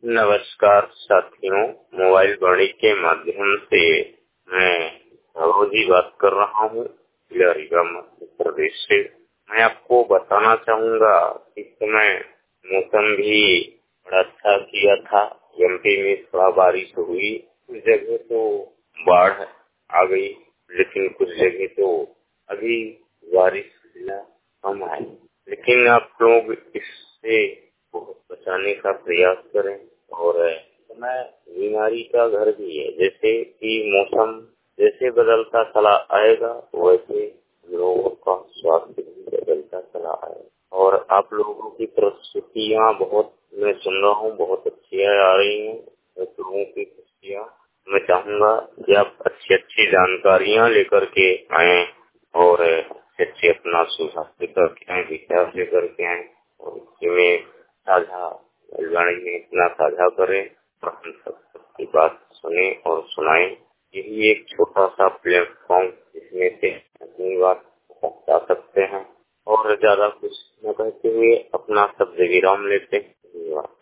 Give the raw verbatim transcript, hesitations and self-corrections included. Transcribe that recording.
नमस्कार साथियों, मोबाइल वाणी के माध्यम से मैं रोजी बात कर रहा हूँ रीवा मध्य प्रदेश से। मैं आपको बताना चाहूँगा कि इस समय मौसम भी बड़ा अच्छा किया था। एमपी में थोड़ा बारिश हुई, कुछ जगह तो बाढ़ आ गई, लेकिन कुछ जगह तो अभी बारिश कम आई। लेकिन आप लोग इससे बहुत बचाने का प्रयास करें। और समय बीमारी का घर भी है, जैसे कि मौसम जैसे बदलता चला आएगा वैसे लोगों का स्वास्थ्य भी बदलता चला आएगा। और आप लोगों की प्रस्तुतियाँ बहुत मैं सुन रहा हूँ, बहुत अच्छी आ रही हैं लोगों की प्रस्तुतियाँ। मैं चाहूँगा कि आप अच्छी अच्छी जानकारियाँ लेकर के आए और अच्छे अपना सुझाव लेकर के आए, विचार लेकर के आए और इसमें साझा वाणी में इतना साझा करें और हम सब सबकी बात सुने और सुनाएं। यही एक छोटा सा प्लेटफॉर्म जिसमें से अपनी बात पहुंचा सकते हैं और ज्यादा कुछ न कहते हुए अपना शब्द विराम लेते हैं।